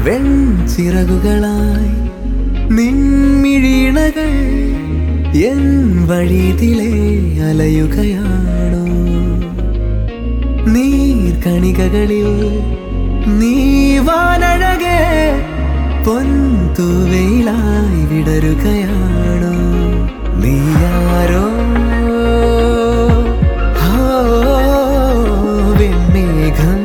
വെൺചിറകുകളായി നിൻമിഴിണകൾ N വഴിതിലെ അലയുകയാണോ? നീർക്കണികകളിൽ നീ വാനഴകെ പൊൻതൂവയിലായി വിടരുകയാണോ? നീയാരോ വെൺമേഘം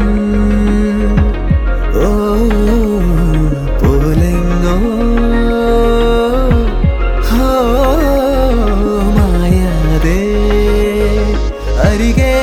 പോലെങ്ങോ മായാതെ അരികെ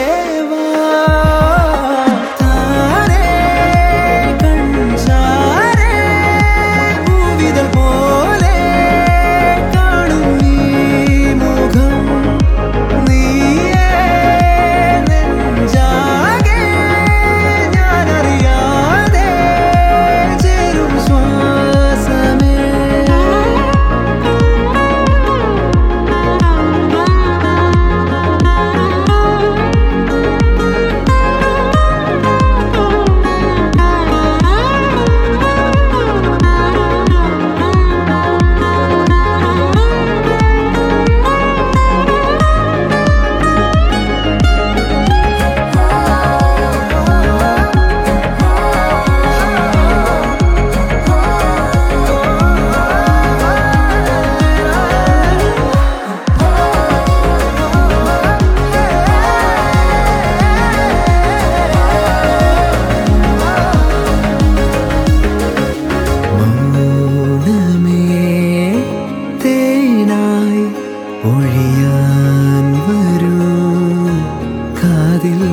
ഒഴിയാൻ വരൂ കാതിൽ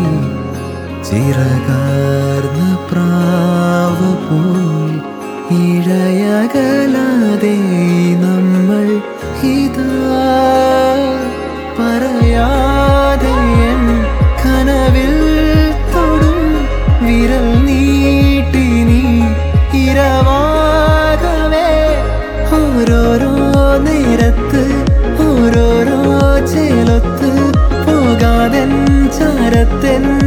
ചിറകാർന്ന പ്രാവ് പോൽ ഇഴയകലാതെ നമ്മൾ ഇതാ പറയാതെ എൻ കനവിൽ തൊടും വിരൽ നീട്ടി നീ ഇരവാകവേ ഓരോരോ നേരത്ത് ഓരോരോ ചേലൊത്ത് പോകാതെൻ ചാരത്തെൻ